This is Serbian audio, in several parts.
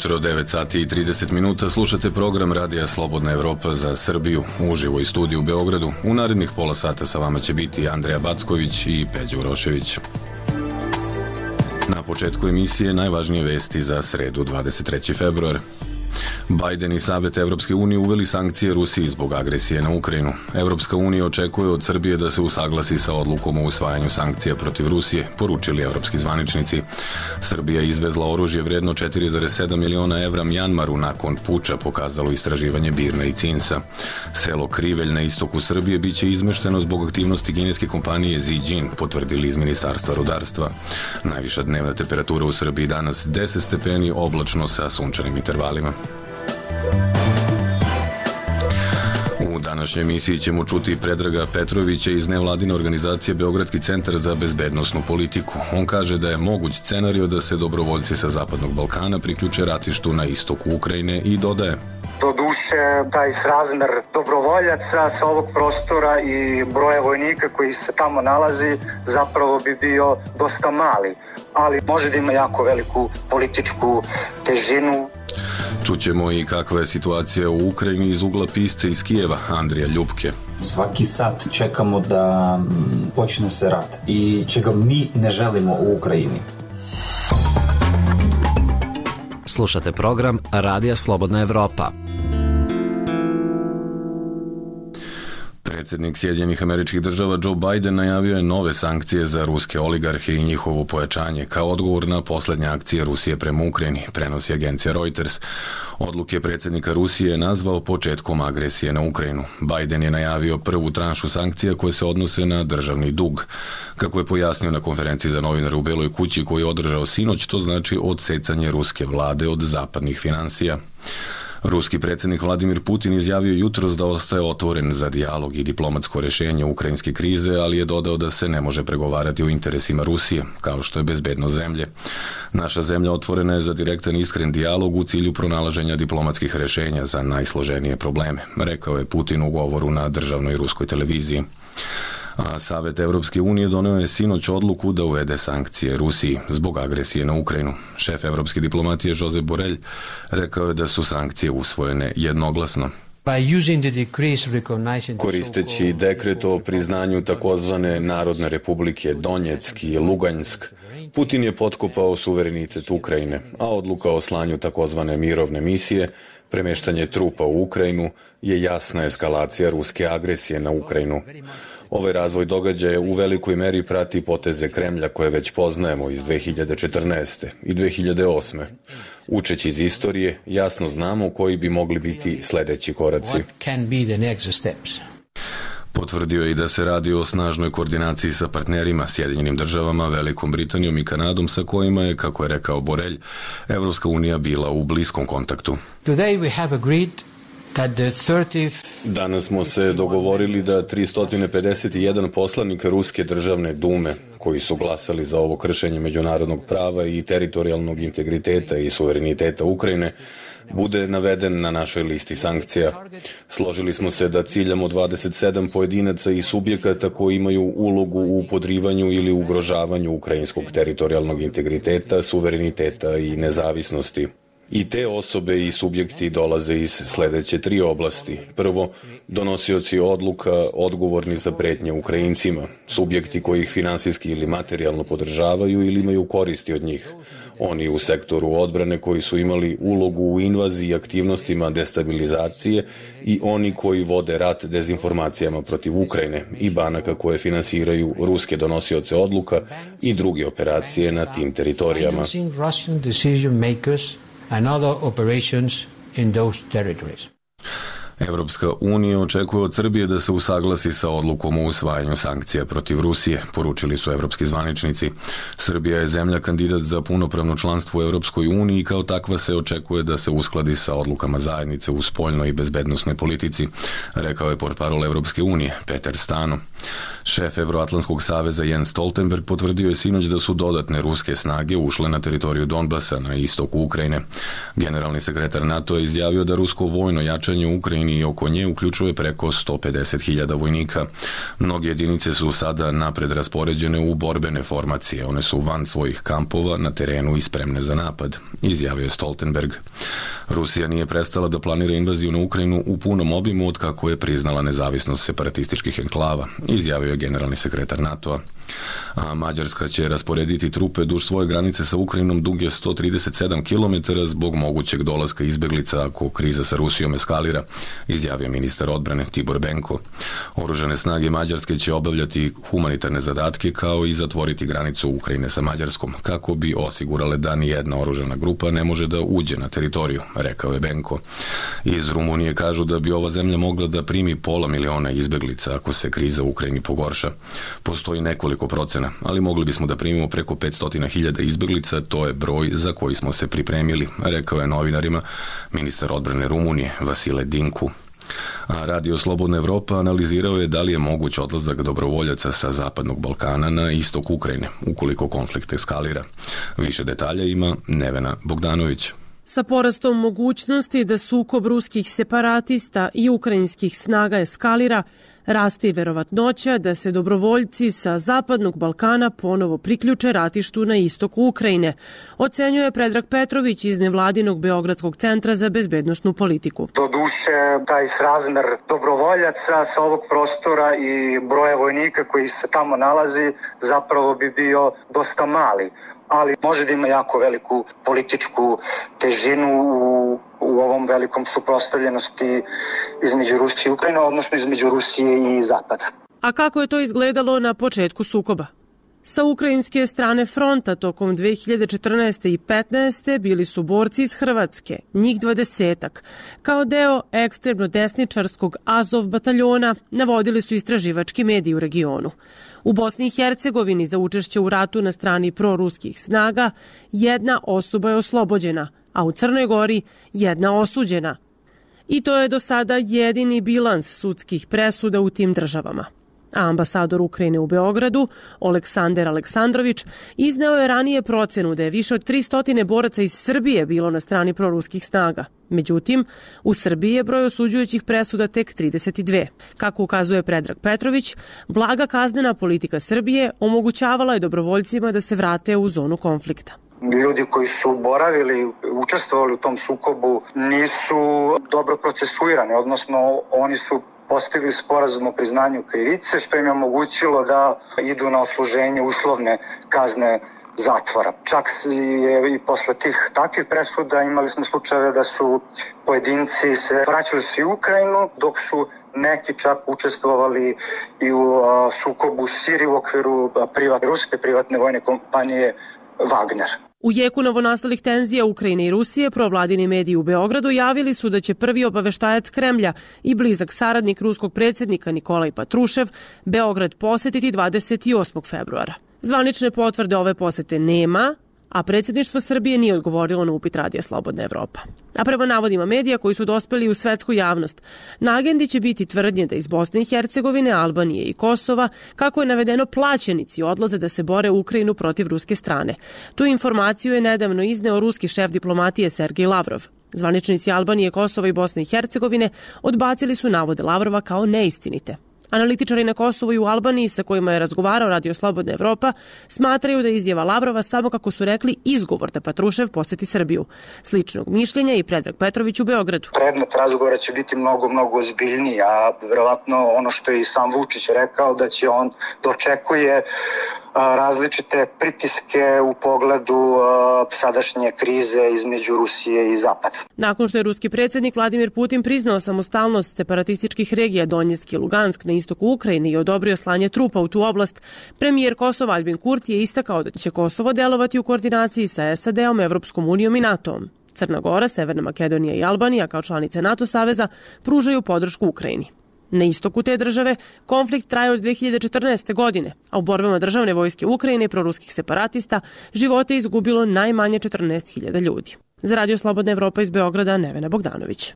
jutro, 9 sati i 30 minuta. Slušate program Radija Slobodna Evropa za Srbiju, uživo iz studiju u Beogradu. U narednih pola sata sa vama će biti Andreja Backović i Peđa Urošević. Na početku emisije najvažnije vesti za sredu 23. februar. Biden i Savet Evropske unije uveli sankcije Rusiji zbog agresije na Ukrajinu. Evropska unija očekuje od Srbije da se usaglasi sa odlukom o usvajanju sankcija protiv Rusije, poručili evropski zvaničnici. Srbija je izvezla oružje vredno 4,7 miliona evra Mjanmaru nakon puča, pokazalo istraživanje Birna i Cinsa. Selo Krivelj na istoku Srbije biće izmešteno zbog aktivnosti kineske kompanije Zijin, potvrdili iz Ministarstva rudarstva. Najviša dnevna temperatura u Srbiji danas 10 stepeni, oblačno sa sunčanim intervalima. U današnjoj emisiji ćemo čuti Predraga Petrovića iz nevladine organizacije Beogradski centar za bezbednosnu politiku. On kaže da je moguć scenario da se dobrovoljci sa Zapadnog Balkana priključe ratištu na istoku Ukrajine i dodaje: Doduše, taj srazmer dobrovoljaca sa ovog prostora i broja vojnika koji se tamo nalazi zapravo bi bio dosta mali, ali može da ima jako veliku političku težinu. Čućemo i kakva je situacija u Ukrajini iz ugla pisca iz Kijeva, Andrija Ljupke. Svaki sat čekamo da počne se rat i čega mi ne želimo u Ukrajini. Slušate program Radija Slobodna Evropa. Predsjednik Sjedinjenih Američkih Država Joe Biden najavio je nove sankcije za ruske oligarhe i njihovo pojačanje kao odgovor na poslednje akcije Rusije prema Ukrajini, prenosi agencija Reuters. Odluke predsjednika Rusije je nazvao početkom agresije na Ukrajinu. Biden je najavio prvu tranšu sankcija koje se odnose na državni dug. Kako je pojasnio na konferenciji za novinare u Beloj kući koju je održao sinoć, to znači odsecanje ruske vlade od zapadnih finansija. Ruski predsjednik Vladimir Putin izjavio jutros da ostaje otvoren za dijalog i diplomatsko rješenje ukrajinske krize, ali je dodao da se ne može pregovarati o interesima Rusije, kao što je bezbednost zemlje. Naša zemlja otvorena je za direktan i iskren dijalog u cilju pronalaženja diplomatskih rješenja za najsloženije probleme, rekao je Putin u govoru na državnoj ruskoj televiziji. A Savet Evropske unije doneo je sinoć odluku da uvede sankcije Rusiji zbog agresije na Ukrajinu. Šef evropske diplomatije Josep Borrell rekao je da su sankcije usvojene jednoglasno. Koristeći dekret o priznanju takozvane Narodne republike Donjeck i Lugansk, Putin je potkopao suverenitet Ukrajine, a odluka o slanju takozvane mirovne misije, premeštanje trupa u Ukrajinu, je jasna eskalacija ruske agresije na Ukrajinu. Ovaj razvoj događaja u velikoj meri prati poteze Kremlja koje već poznajemo iz 2014. i 2008. Učeći iz istorije, jasno znamo koji bi mogli biti sledeći koraci. Potvrdio je i da se radi o snažnoj koordinaciji sa partnerima, Sjedinjenim državama, Velikom Britanijom i Kanadom, sa kojima je, kako je rekao Borrell, Evropska unija bila u bliskom kontaktu. Danas smo se dogovorili da 351 poslanik Ruske državne dume, koji su glasali za ovo kršenje međunarodnog prava i teritorijalnog integriteta i suvereniteta Ukrajine, bude naveden na našoj listi sankcija. Složili smo se da ciljamo 27 pojedinaca i subjekata koji imaju ulogu u podrivanju ili ugrožavanju ukrajinskog teritorijalnog integriteta, suvereniteta i nezavisnosti. I te osobe i subjekti dolaze iz sledeće 3 oblasti. Prvo, donosioci odluka odgovorni za pretnje Ukrajincima, subjekti koji ih finansijski ili materijalno podržavaju ili imaju koristi od njih. Oni u sektoru odbrane koji su imali ulogu u invaziji i aktivnostima destabilizacije i oni koji vode rat dezinformacijama protiv Ukrajine i banaka koje finansiraju ruske donosioce odluka i druge operacije na tim teritorijama. And other operations in those territories. Evropska unija očekuje od Srbije da se usaglasi sa odlukom o usvajanju sankcija protiv Rusije, poručili su evropski zvaničnici. Srbija je zemlja kandidat za punopravno članstvo u Evropskoj uniji i kao takva se očekuje da se uskladi sa odlukama zajednice u spoljnoj i bezbednosnoj politici, rekao je portparol Evropske unije, Peter Stano. Šef Evroatlantskog saveza Jens Stoltenberg potvrdio je sinoć da su dodatne ruske snage ušle na teritoriju Donbasa na istoku Ukrajine. Generalni sekretar NATO je izjavio da rusko vojno jačanje u Ukrajini Ukrajini i oko nje uključuje preko 150.000 vojnika. Mnoge jedinice su sada napred raspoređene u borbene formacije. One su van svojih kampova, na terenu i spremne za napad, izjavio je Stoltenberg. Rusija nije prestala da planira invaziju na Ukrajinu u punom obimu od kako je priznala nezavisnost separatističkih enklava, izjavio je generalni sekretar NATO-a. A Mađarska će rasporediti trupe duž svoje granice sa Ukrajinom duge 137 km zbog mogućeg dolaska izbeglica ako kriza sa Rusijom eskalira, izjavio ministar odbrane Tibor Benko. Oružane snage Mađarske će obavljati humanitarne zadatke kao i zatvoriti granicu Ukrajine sa Mađarskom, kako bi osigurale da ni jedna oružana grupa ne može da uđe na teritoriju, rekao je Benko. Iz Rumunije kažu da bi ova zemlja mogla da primi 500.000 izbeglica ako se kriza u Ukrajini pogorša. Postoji nekoliko procena, ali mogli bismo da primimo preko 500.000 izbeglica, to je broj za koji smo se pripremili, rekao je novinarima ministar odbrane Rumunije Vasile Dinku. A Radio Slobodna Evropa analizirao je da li je moguć odlazak dobrovoljaca sa Zapadnog Balkana na istok Ukrajine, ukoliko konflikt eskalira. Više detalja ima Nevena Bogdanović. Sa porastom mogućnosti da sukob ruskih separatista i ukrajinskih snaga eskalira, raste i verovatnoća da se dobrovoljci sa Zapadnog Balkana ponovo priključe ratištu na istoku Ukrajine, ocenjuje Predrag Petrović iz nevladinog Beogradskog centra za bezbednosnu politiku. Doduše, taj srazmer dobrovoljaca sa ovog prostora i broja vojnika koji se tamo nalazi zapravo bi bio dosta mali, ali može da ima jako veliku političku težinu u ovom velikom suprotstavljenosti između Rusije i Ukrajine, odnosno između Rusije i Zapada. A kako je to izgledalo na početku sukoba? Sa ukrajinske strane fronta tokom 2014. i 2015. bili su borci iz Hrvatske, njih 20-ak. Kao deo ekstremno desničarskog Azov bataljona navodili su istraživački mediji u regionu. U Bosni i Hercegovini za učešće u ratu na strani proruskih snaga jedna osoba je oslobođena, a u Crnoj Gori jedna osuđena. I to je do sada jedini bilans sudskih presuda u tim državama. A ambasador Ukrajine u Beogradu, Oleksandar Aleksandrović, izneo je ranije procenu da je više od 300 boraca iz Srbije bilo na strani proruskih snaga. Međutim, u Srbiji je broj osuđujućih presuda tek 32. Kako ukazuje Predrag Petrović, blaga kaznena politika Srbije omogućavala je dobrovoljcima da se vrate u zonu konflikta. Ljudi koji su boravili, učestvovali u tom sukobu nisu dobro procesuirani, odnosno oni su postigli sporazum o priznanju krivice, što im je omogućilo da idu na odsluženje uslovne kazne zatvora. Čak je i posle tih takvih presuda imali smo slučajeve da su pojedinci se vraćali se u Ukrajinu, dok su neki čak učestvovali i u sukobu u Siriji u okviru ruske privatne vojne kompanije Wagner. U jeku novonastalih tenzija Ukrajine i Rusije, provladini mediji u Beogradu javili su da će prvi obaveštajac Kremlja i blizak saradnik ruskog predsjednika Nikolaj Patrušev Beograd posetiti 28. februara. Zvanične potvrde ove posete nema, a predsjedništvo Srbije nije odgovorilo na upit Radija Slobodna Evropa. A prema navodima medija koji su dospeli u svetsku javnost, na agendi će biti tvrdnje da iz Bosne i Hercegovine, Albanije i Kosova, kako je navedeno, plaćenici odlaze da se bore u Ukrajinu protiv ruske strane. Tu informaciju je nedavno izneo ruski šef diplomatije Sergej Lavrov. Zvaničnici Albanije, Kosova i Bosne i Hercegovine odbacili su navode Lavrova kao neistinite. Analitičari na Kosovu i u Albaniji sa kojima je razgovarao Radio Slobodna Evropa smatraju da je izjava Lavrova samo, kako su rekli, izgovor da Patrušev poseti Srbiju. Sličnog mišljenja i Predrag Petrović u Beogradu. Predmet razgovora će biti mnogo ozbiljniji, a verovatno ono što je i sam Vučić rekao, da će on dočekuje različite pritiske u pogledu sadašnje krize između Rusije i Zapada. Nakon što je ruski predsjednik Vladimir Putin priznao samostalnost separatističkih regija Donjeck i Lugansk na istoku Ukrajine i odobrio slanje trupa u tu oblast, premijer Kosova Albin Kurti je istakao da će Kosovo delovati u koordinaciji sa SAD-om, Evropskom unijom i NATO-om. Crna Gora, Severna Makedonija i Albanija kao članice NATO saveza pružaju podršku Ukrajini. Na istoku te države konflikt traje od 2014. godine, a u borbama državne vojske Ukrajine i proruskih separatista živote izgubilo najmanje 14.000 ljudi. Za Radio Slobodna Evropa iz Beograda, Nevena Bogdanović.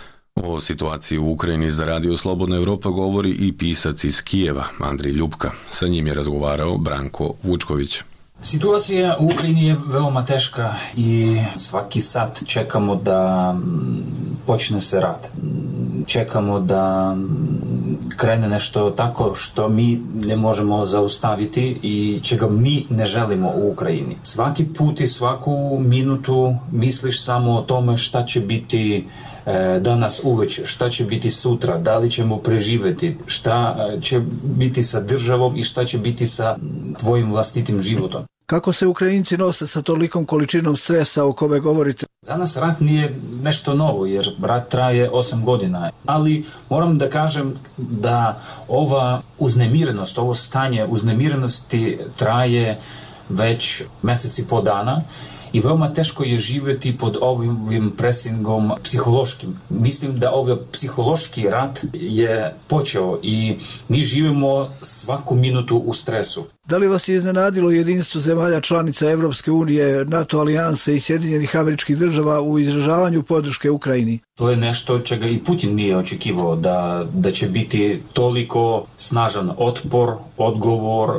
O situaciji u Ukrajini za Radio Slobodna Evropa govori i pisac iz Kijeva, Andrej Ljupka. Sa njim je razgovarao Branko Vučković. Situacija u Ukrajini je veoma teška i svaki sat čekamo da počne se rat. čekamo da krene nešto tako što mi ne možemo zaustaviti i čega mi ne želimo u Ukrajini. Svaki put i svaku minutu misliš samo o tome šta će biti danas uveče, šta će biti sutra, da li ćemo preživeti, šta će biti sa državom i šta će biti sa tvojim vlastitim životom. Kako se Ukrajinci nose sa tolikom količinom stresa o kome govorite? Za nas rat nije nešto novo, jer rat traje 8 godina. Ali moram da kažem da ova uznemirenost, ovo stanje uznemirenosti traje već mesec i po dana i veoma teško je živjeti pod ovim presingom psihološkim. Mislim da ovaj psihološki rat je počeo i mi živimo svaku minutu u stresu. Da li vas je iznenadilo jedinstvo zemalja članica Evropske unije, NATO alijanse i Sjedinjenih Američkih Država u izražavanju podrške Ukrajini? To je nešto čega i Putin nije očekivao, da će biti toliko snažan otpor, odgovor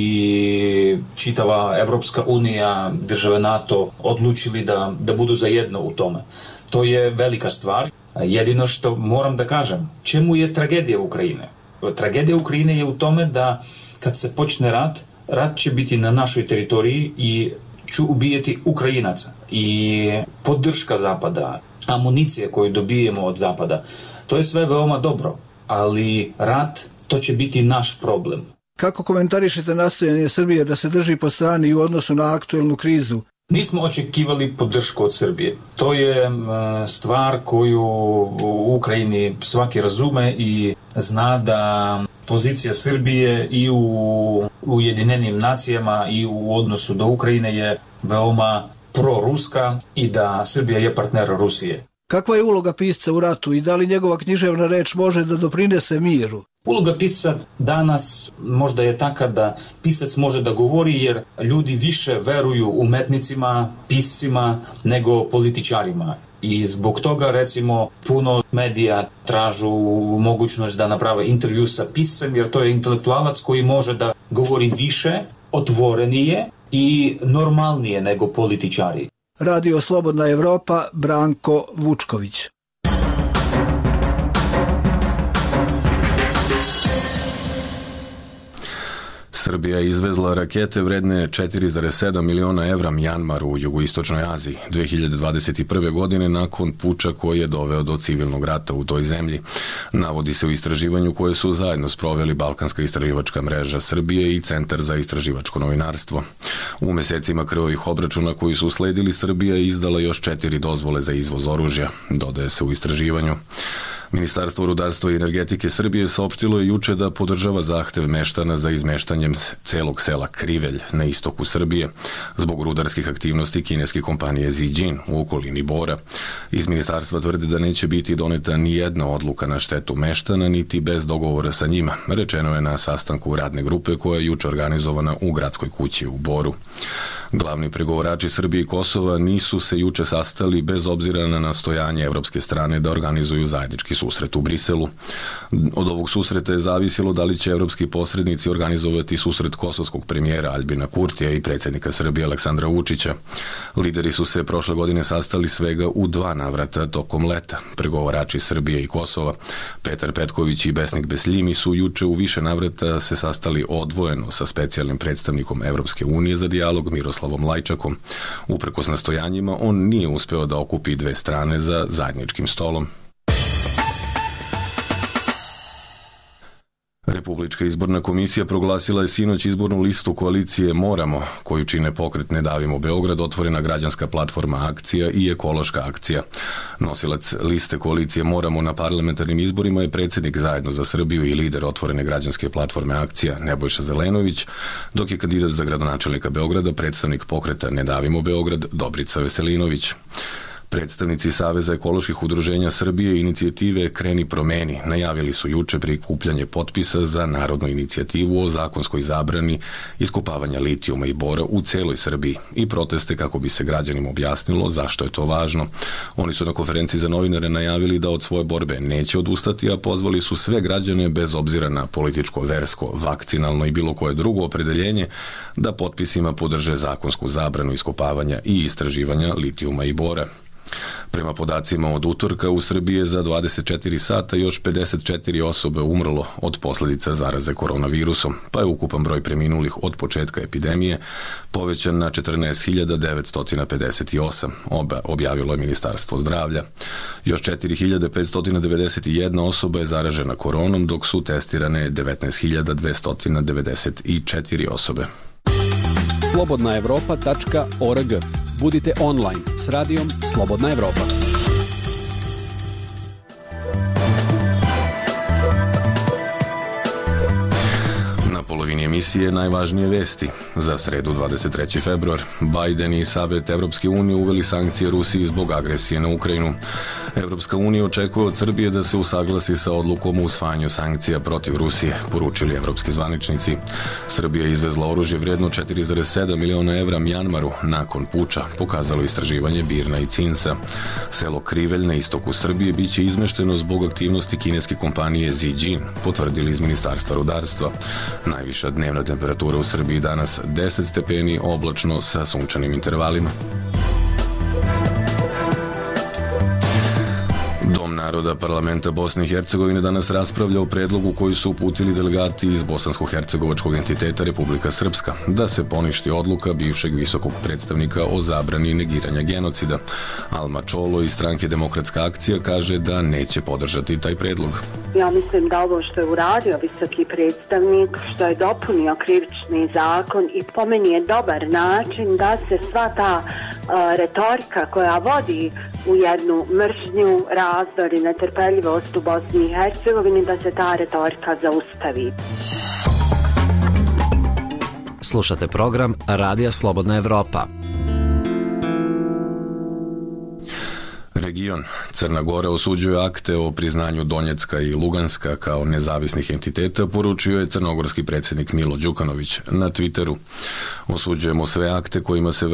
i čitava Evropska unija, države NATO odlučili da budu zajedno u tome. To je velika stvar. Jedino što moram da kažem, čemu je tragedija Ukrajine? Tragedija Ukrajine je u tome da kad se počne rat će biti na našoj teritoriji i ću ubijati Ukrajinaca. I podrška Zapada, amunicija koju dobijemo od Zapada, to je sve veoma dobro, ali rat, to će biti naš problem. Kako komentarišete nastojanje Srbije da se drži po strani u odnosu na aktuelnu krizu? Nismo očekivali podršku od Srbije. To je stvar koju u Ukrajini svaki razume i zna da pozicija Srbije i u Ujedinjenim nacijama i u odnosu do Ukrajine je veoma proruska i da Srbija je partner Rusije. Kakva je uloga pisca u ratu i da li njegova književna reč može da doprinese miru? Uloga pisca danas možda je taka da pisac može da govori jer ljudi više veruju umetnicima, piscima nego političarima. I zbog toga, recimo, puno medija tražu mogućnost da naprave intervju sa piscem, jer to je intelektualac koji može da govori više, otvorenije i normalnije nego političari. Radio Slobodna Evropa, Branko Vučković. Srbija je izvezla rakete vredne 4,7 miliona evra Mjanmaru u jugoistočnoj Aziji 2021. godine nakon puča koji je doveo do civilnog rata u toj zemlji. Navodi se u istraživanju koje su zajedno sproveli Balkanska istraživačka mreža Srbije i Centar za istraživačko novinarstvo. U mesecima krvavih obračuna koji su usledili, Srbija je izdala još 4 dozvole za izvoz oružja, dodaje se u istraživanju. Ministarstvo rudarstva i energetike Srbije saopštilo je juče da podržava zahtev meštana za izmeštanjem celog sela Krivelj na istoku Srbije zbog rudarskih aktivnosti kineske kompanije Zijin u okolini Bora. Iz ministarstva tvrde da neće biti doneta ni jedna odluka na štetu meštana niti bez dogovora sa njima, rečeno je na sastanku radne grupe koja je juče organizovana u gradskoj kući u Boru. Glavni pregovarači Srbije i Kosova nisu se juče sastali bez obzira na nastojanje evropske strane da organizuju zajednički susret u Briselu. Od ovog susreta je zavisilo da li će evropski posrednici organizovati susret kosovskog premijera Aljbina Kurtija i predsjednika Srbije Aleksandra Vučića. Lideri su se prošle godine sastali svega u 2 navrata tokom leta. Pregovarači Srbije i Kosova, Petar Petković i Besnik Besljimi, su juče u više navrata se sastali odvojeno sa specijalnim predstavnikom Evropske unije za dijalog Miroslavom Lajčakom. Uprkos nastojanjima, on nije uspeo da okupi 2 strane za zajedničkim stolom. Republička izborna komisija proglasila je sinoć izbornu listu koalicije Moramo, koju čine pokret Ne davimo Beograd, Otvorena građanska platforma Akcija i Ekološka akcija. Nosilac liste koalicije Moramo na parlamentarnim izborima je predsjednik Zajedno za Srbiju i lider Otvorene građanske platforme Akcija Nebojša Zelenović, dok je kandidat za gradonačelnika Beograda predstavnik pokreta Ne davimo Beograd Dobrica Veselinović. Predstavnici Saveza ekoloških udruženja Srbije i inicijative Kreni promeni najavili su juče prikupljanje potpisa za narodnu inicijativu o zakonskoj zabrani iskopavanja litijuma i bora u celoj Srbiji i proteste kako bi se građanima objasnilo zašto je to važno. Oni su na konferenciji za novinare najavili da od svoje borbe neće odustati, a pozvali su sve građane bez obzira na političko, versko, vakcinalno i bilo koje drugo opredeljenje da potpisima podrže zakonsku zabranu iskopavanja i istraživanja litijuma i bora. Prema podacima od utorka, u Srbiji je za 24 sata još 54 osobe umrlo od posljedica zaraze koronavirusom, pa je ukupan broj preminulih od početka epidemije povećan na 14.958, objavilo je Ministarstvo zdravlja. Još 4.591 osoba je zaražena koronom, dok su testirane 19.294 osobe. slobodnaevropa.org. Budite online s radijom Slobodna Evropa. Na polovini emisije najvažnije vesti. Za sredu 23. februar, Biden i Savet Evropske unije uveli sankcije Rusiji zbog agresije na Ukrajinu. Evropska unija očekuje od Srbije da se usaglasi sa odlukom o usvajanju sankcija protiv Rusije, poručili evropski zvaničnici. Srbija je izvezla oružje vrijedno 4,7 miliona evra Mjanmaru nakon puča, pokazalo istraživanje Birna i Cinsa. Selo Krivelj na istoku Srbije biće izmešteno zbog aktivnosti kineske kompanije Zijin, potvrdili iz Ministarstva rudarstva. Najviša dnevna temperatura u Srbiji danas 10 stepeni, oblačno sa sunčanim intervalima. Dom naroda parlamenta Bosne i Hercegovine danas raspravlja o predlogu koji su uputili delegati iz bosansko-hercegovačkog entiteta Republika Srpska, da se poništi odluka bivšeg visokog predstavnika o zabrani negiranja genocida. Alma Čolo iz stranke Demokratska akcija kaže da neće podržati taj predlog. Ja mislim da ovo što je uradio visoki predstavnik, što je dopunio krivični zakon i po meni je dobar način da se sva ta retorika koja vodi u jednu mržnju, razdor i netrpeljivost u Bosni i Hercegovini, da se ta retorika zaustavi. Slušate program Radija Slobodna Evropa. Region. Crna Gora osuđuje akte o priznanju Donjecka i Luganska kao nezavisnih entiteta, poručio je crnogorski predsjednik Milo Đukanović na Twitteru. Osuđujemo sve akte kojima se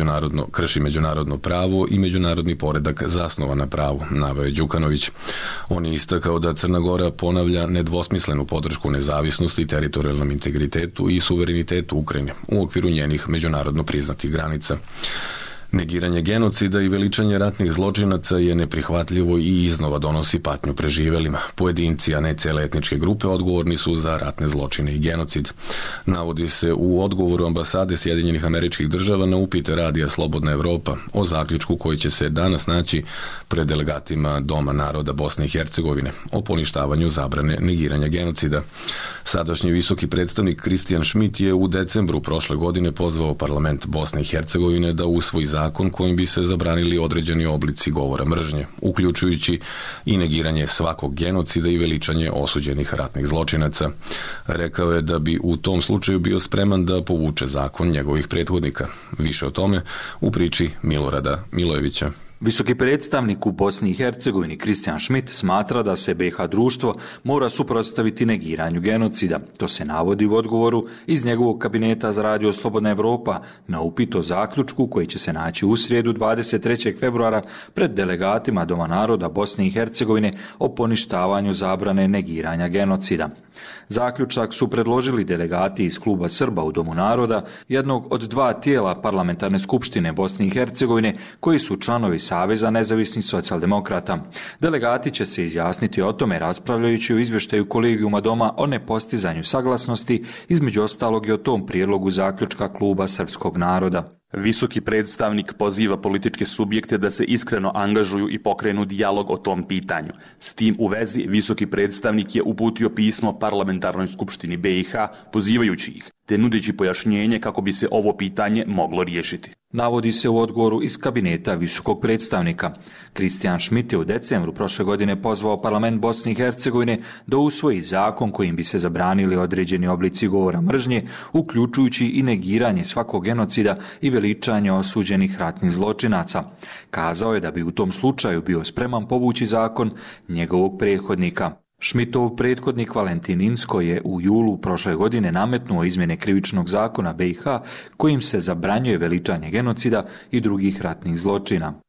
krši međunarodno pravo i međunarodni poredak zasnovan na pravu, naveo je Đukanović. On je istakao da Crna Gora ponavlja nedvosmislenu podršku nezavisnosti, teritorijalnom integritetu i suverenitetu Ukrajine u okviru njenih međunarodno priznatih granica. Negiranje genocida i veličanje ratnih zločinaca je neprihvatljivo i iznova donosi patnju preživelima. Pojedinci, a ne cijele etničke grupe, odgovorni su za ratne zločine i genocid. Navodi se u odgovoru ambasade Sjedinjenih Američkih Država na upite Radija Slobodna Evropa o zaključku koji će se danas naći pred delegatima Doma naroda Bosne i Hercegovine o poništavanju zabrane negiranja genocida. Sadašnji visoki predstavnik Kristijan Šmit je u decembru prošle godine pozvao parlament Bosne i Hercegovine da usvoji zakon kojim bi se zabranili određeni oblici govora mržnje, uključujući i negiranje svakog genocida i veličanje osuđenih ratnih zločinaca. Rekao je da bi u tom slučaju bio spreman da povuče zakon njegovih prethodnika. Više o tome u priči Milorada Milojevića. Visoki predstavnik u Bosni i Hercegovini Kristijan Šmit smatra da se BiH društvo mora suprotstaviti negiranju genocida. To se navodi u odgovoru iz njegovog kabineta za Radio Slobodna Evropa na upit o zaključku koji će se naći u srijedu 23. februara pred delegatima Doma naroda Bosne i Hercegovine o poništavanju zabrane negiranja genocida. Zaključak su predložili delegati iz Kluba Srba u Domu naroda, jednog od dva tijela parlamentarne skupštine Bosne i Hercegovine koji su članovi Saveza nezavisnih socijaldemokrata. Delegati će se izjasniti o tome raspravljajući o izvještaju kolegijuma Doma o nepostizanju saglasnosti, između ostalog i o tom prijedlogu zaključka Kluba Srpskog naroda. Visoki predstavnik poziva političke subjekte da se iskreno angažuju i pokrenu dijalog o tom pitanju. S tim u vezi, visoki predstavnik je uputio pismo parlamentarnoj skupštini BiH pozivajući ih, te nudeći pojašnjenje kako bi se ovo pitanje moglo riješiti. Navodi se u odgovoru iz kabineta visokog predstavnika. Kristijan Šmit je u decembru prošle godine pozvao parlament Bosne i Hercegovine da usvoji zakon kojim bi se zabranili određeni oblici govora mržnje, uključujući i negiranje svakog genocida i veličanje osuđenih ratnih zločinaca. Kazao je da bi u tom slučaju bio spreman povući zakon njegovog prethodnika. Šmitov prethodnik Valentin Inzko je u julu prošle godine nametnuo izmjene krivičnog zakona BiH kojim se zabranjuje veličanje genocida i drugih ratnih zločina.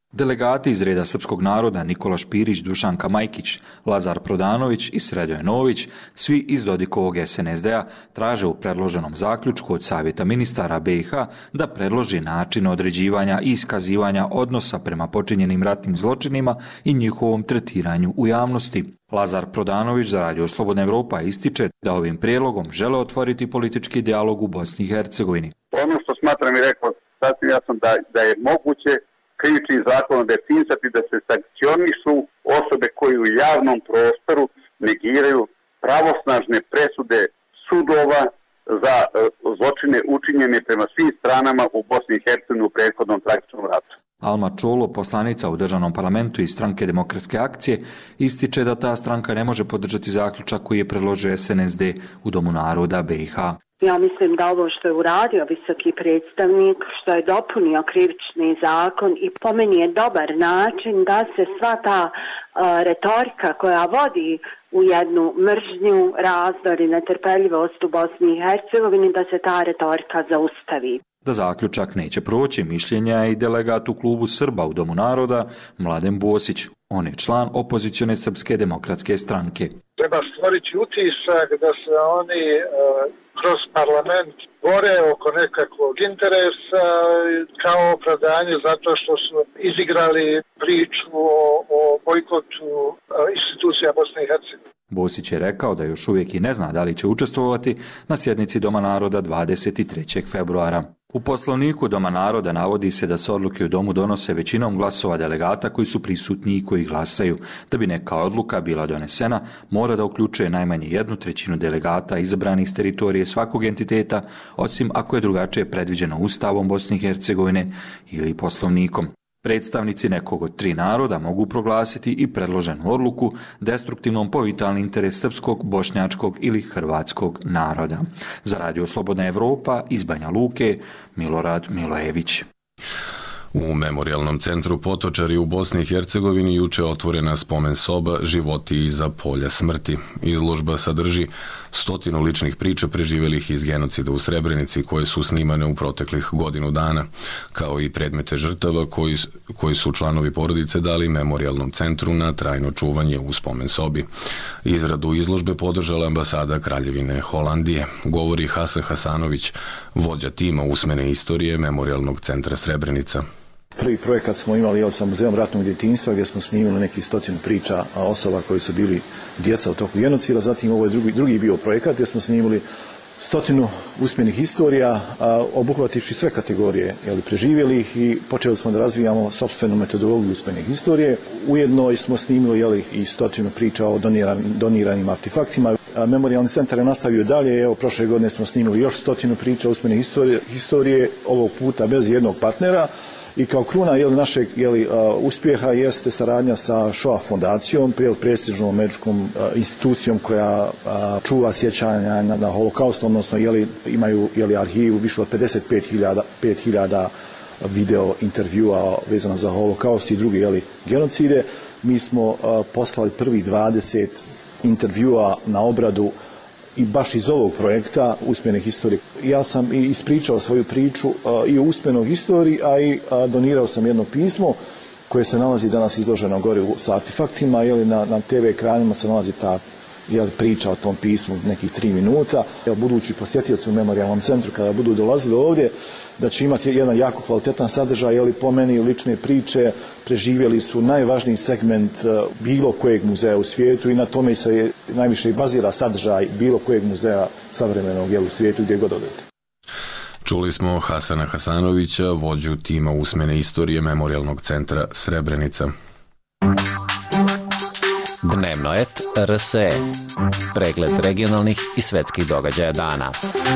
Delegati iz reda srpskog naroda Nikola Špirić, Dušanka Majkić, Lazar Prodanović i Sredoje Nović, svi iz Dodikovog SNSD-a, traže u predloženom zaključku od Savjeta ministara BiH da predloži način određivanja i iskazivanja odnosa prema počinjenim ratnim zločinima i njihovom tretiranju u javnosti. Lazar Prodanović za Radio Slobodna Evropa ističe da ovim prijedlogom žele otvoriti politički dijalog u Bosni i Hercegovini. Ono što smatram i rekao sasvim jasno da je moguće krivičnim zakonom definisati da se sankcionišu osobe koji u javnom prostoru negiraju pravosnažne presude sudova za zločine učinjene prema svim stranama u Bosni i Hercegovini u prethodnom tragičnom ratu. Alma Čolo, poslanica u državnom parlamentu iz Stranke demokratske akcije, ističe da ta stranka ne može podržati zaključak koji je predložio SNSD u Domu naroda BiH. Ja mislim da ovo što je uradio visoki predstavnik, što je dopunio krivični zakon i po meni je dobar način da se sva ta retorika koja vodi u jednu mržnju, razdor i netrpeljivost u Bosni i Hercegovini, da se ta retorika zaustavi. Da zaključak neće proći, mišljenja i delegat u klubu Srba u Domu naroda Mladen Bosić. On je član opozicione Srpske demokratske stranke. Treba stvoriti utisak da se oni kroz parlament bore oko nekakvog interesa kao opravdanje zato što su izigrali priču o bojkotu institucija Bosne i Hercegovine. Bosić je rekao da još uvijek i ne zna da li će učestvovati na sjednici Doma naroda 23. februara. U poslovniku Doma naroda navodi se da se odluke u domu donose većinom glasova delegata koji su prisutni i koji glasaju. Da bi neka odluka bila donesena, mora da uključuje najmanje 1/3 delegata izabranih s teritorije svakog entiteta, osim ako je drugačije predviđeno Ustavom Bosne i Hercegovine ili poslovnikom. Predstavnici nekog od 3 naroda mogu proglasiti i predloženu odluku destruktivnom po vitalni interes srpskog, bošnjačkog ili hrvatskog naroda. Za Radio Slobodna Evropa iz Banja Luke, Milorad Milojević. U Memorijalnom centru Potočari u Bosni i Hercegovini juče otvorena spomen soba Životi iza polja smrti. Izložba sadrži 100 ličnih priča preživjelih iz genocida u Srebrenici koje su snimane u proteklih godinu dana, kao i predmete žrtava koji su članovi porodice dali Memorijalnom centru na trajno čuvanje u spomen sobi. Izradu izložbe podržala ambasada Kraljevine Holandije, govori Hasan Hasanović, vođa tima usmene istorije Memorijalnog centra Srebrenica. Prvi projekat smo imali sa Muzejom ratnog djetinjstva gdje smo snimili nekih 100 priča osoba koji su bili djeca u toku genocida. Zatim ovo je drugi bio projekat gdje smo snimili 100 usmenih istorija, obuhvativši sve kategorije preživjelih i počeli smo da razvijamo sopstvenu metodologiju usmene historije. Ujedno smo snimili i 100 priča o doniranim artefaktima. Memorijalni centar je nastavio dalje. Evo, prošle godine smo snimili još 100 priča usmene historije, ovog puta bez jednog partnera. I kao kruna našeg uspjeha jeste saradnja sa Shoah fondacijom, prestižnom američkom institucijom koja čuva sjećanja na holokaust, odnosno imaju arhivu više od 55.000 video intervjua vezano za holokaust i druge genocide. Mi smo poslali prvi 20 intervjua na obradu i baš iz ovog projekta usmene historije. Ja sam i ispričao svoju priču i o usmenoj historiji, a i donirao sam jedno pismo koje se nalazi danas izloženo gore sa artefaktima. Na TV ekranima se nalazi ta priča o tom pismu nekih 3 minuta. Budući posjetioci u Memorijalnom centru kada budu dolazili ovdje, da će imati jedan jako kvalitetan sadržaj, po meni lične priče preživjeli su najvažniji segment bilo kojeg muzeja u svijetu i na tome se najviše i bazira sadržaj bilo kojeg muzeja savremenog u svijetu gdje god odete. Čuli smo Hasana Hasanovića, vođu tima usmene istorije Memorijalnog centra Srebrenica. Dnevnoet RSE. Pregled regionalnih i svetskih događaja dana.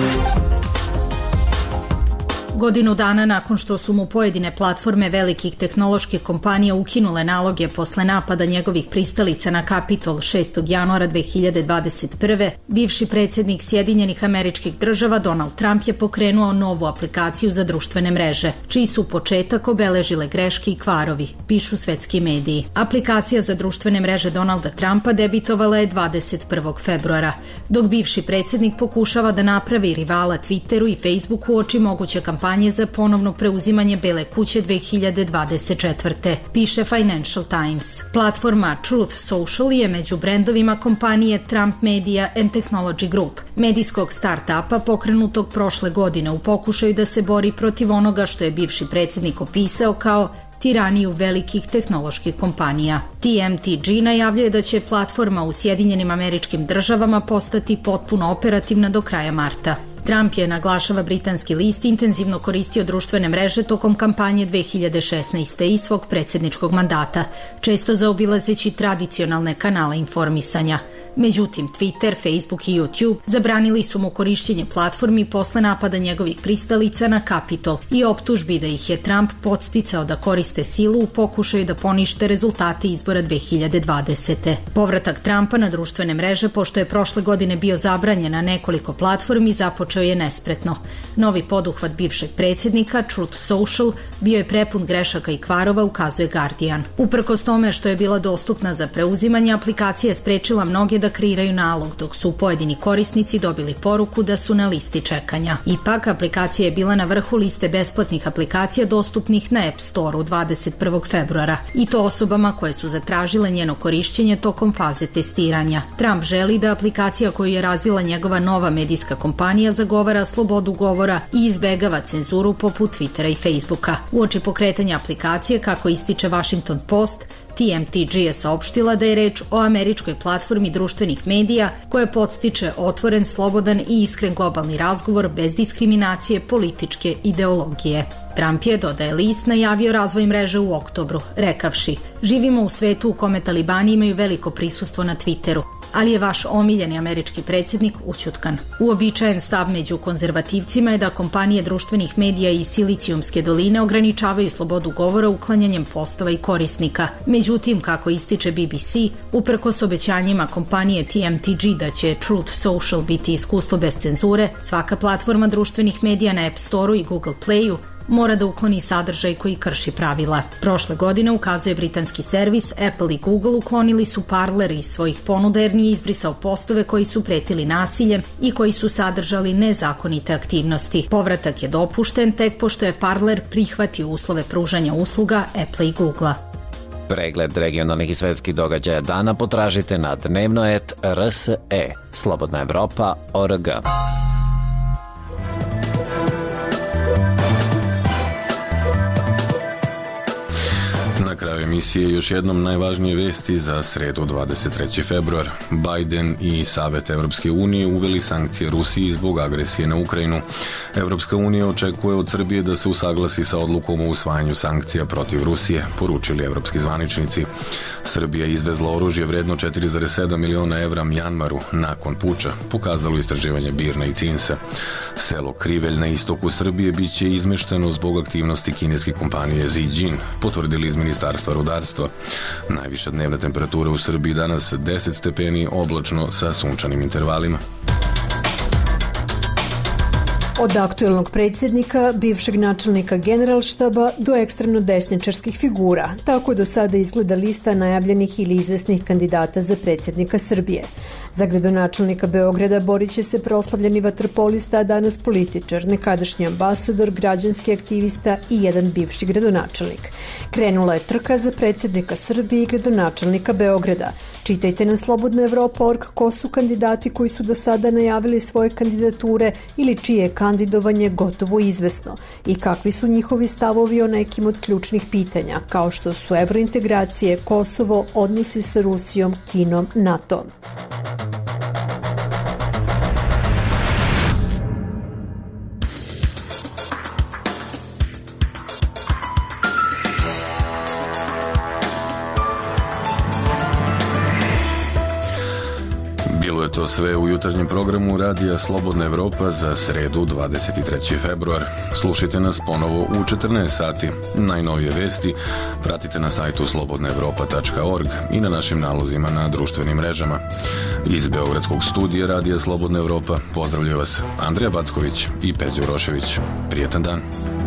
Godinu dana nakon što su mu pojedine platforme velikih tehnoloških kompanija ukinule naloge posle napada njegovih pristalica na Kapitol 6. januara 2021. bivši predsjednik Sjedinjenih Američkih Država Donald Trump je pokrenuo novu aplikaciju za društvene mreže, čiji su početak obeležile greške i kvarovi, pišu svetski mediji. Aplikacija za društvene mreže Donalda Trumpa debitovala je 21. februara, dok bivši predsjednik pokušava da napravi rivala Twitteru i Facebooku uoči moguće kampanje kampanje za ponovno preuzimanje Bele kuće 2024. Piše Financial Times. Platforma Truth Social je među brendovima kompanije Trump Media and Technology Group, medijskog start-upa pokrenutog prošle godine u pokušaju da se bori protiv onoga što je bivši predsjednik opisao kao tiraniju velikih tehnoloških kompanija. TMTG najavljuje da će platforma u Sjedinjenim Američkim Državama postati potpuno operativna do kraja marta. Trump je, naglašava britanski list, intenzivno koristio društvene mreže tokom kampanje 2016. i svog predsjedničkog mandata, često zaobilazeći tradicionalne kanale informisanja. Međutim, Twitter, Facebook i YouTube zabranili su mu korišćenje platformi posle napada njegovih pristalica na Capitol i optužbi da ih je Trump podsticao da koriste silu u pokušaju da ponište rezultate izbora 2020. Povratak Trumpa na društvene mreže, pošto je prošle godine bio zabranjen na nekoliko platformi, započeo je nespretno. Novi poduhvat bivšeg predsjednika, Truth Social, bio je prepun grešaka i kvarova, ukazuje Guardian. Uprkos tome što je bila dostupna za preuzimanje, aplikacija je sprečila mnoge da kreiraju nalog, dok su pojedini korisnici dobili poruku da su na listi čekanja. Ipak, aplikacija je bila na vrhu liste besplatnih aplikacija dostupnih na App Store-u 21. februara, i to osobama koje su zatražile njeno korišćenje tokom faze testiranja. Trump želi da aplikacija koju je razvila njegova nova medijska kompanija zagovara slobodu govora i izbegava cenzuru poput Twittera i Facebooka. Uoči pokretanja aplikacije, kako ističe Washington Post, TMTG je saopštila da je reč o američkoj platformi društvenih medija koja podstiče otvoren, slobodan i iskren globalni razgovor bez diskriminacije političke ideologije. Trump je, dodaje list, najavio razvoj mreže u oktobru, rekavši: živimo u svetu u kome talibani imaju veliko prisustvo na Twitteru, ali je vaš omiljeni američki predsjednik ućutkan. Uobičajen stav među konzervativcima je da kompanije društvenih medija iz Silicijumske doline ograničavaju slobodu govora uklanjanjem postova i korisnika. Međutim, kako ističe BBC, uprkos obećanjima kompanije TMTG da će Truth Social biti iskustvo bez cenzure, svaka platforma društvenih medija na App Store-u i Google Playu mora da ukloni sadržaj koji krši pravila. Prošle godine, ukazuje britanski servis, Apple i Google uklonili su Parler iz svojih ponuda jer nije izbrisao postove koji su pretili nasiljem i koji su sadržali nezakonite aktivnosti. Povratak je dopušten tek pošto je Parler prihvatio uslove pružanja usluga Apple i Googlea. Pregled regionalnih i svetskih događaja dana potražite na dnevno.rs.e, slobodnaevropa.org. Na kraju emisije još jednom najvažnije vesti za sredu 23. februar. Biden i Savet Evropske unije uveli sankcije Rusiji zbog agresije na Ukrajinu. Evropska unija očekuje od Srbije da se usaglasi sa odlukom o usvajanju sankcija protiv Rusije, poručili evropski zvaničnici. Srbija izvezla oružje vredno 4,7 miliona evra Mjanmaru nakon puča, pokazalo istraživanje Birna i Cinsa. Selo Krivelj na istoku Srbije biće izmešteno zbog aktivnosti kineske kompanije Zijin, potvrdili iz Ministarstva rudarstva. Najviša dnevna temperatura u Srbiji danas 10 stepeni, oblačno sa sunčanim intervalima. Od aktuelnog predsjednika, bivšeg načelnika generalštaba do ekstremno desničarskih figura, tako do sada izgleda lista najavljenih ili izvesnih kandidata za predsjednika Srbije. Za gradonačelnika Beograda borit će se proslavljeni vaterpolista, a danas političar, nekadašnji ambasador, građanski aktivista i jedan bivši gradonačelnik. Krenula je trka za predsjednika Srbije i gradonačelnika Beograda. Čitajte na slobodnaevropa.org ko su kandidati koji su do sada najavili svoje kandidature ili čije je kandidovanje gotovo izvesno i kakvi su njihovi stavovi o nekim od ključnih pitanja, kao što su evrointegracije, Kosovo, odnosi sa Rusijom, Kinom, NATO. Bilo je to sve u jutarnjem programu Radija Slobodna Evropa za sredu 23. februar. Slušajte nas ponovo u 14 sati. Najnovije vesti pratite na sajtu slobodnaevropa.org i na našim nalozima na društvenim mrežama. Iz Beogradskog studija Radija Slobodna Evropa pozdravljaju vas Andrija Backović i Peđa Urošević. Prijetan dan.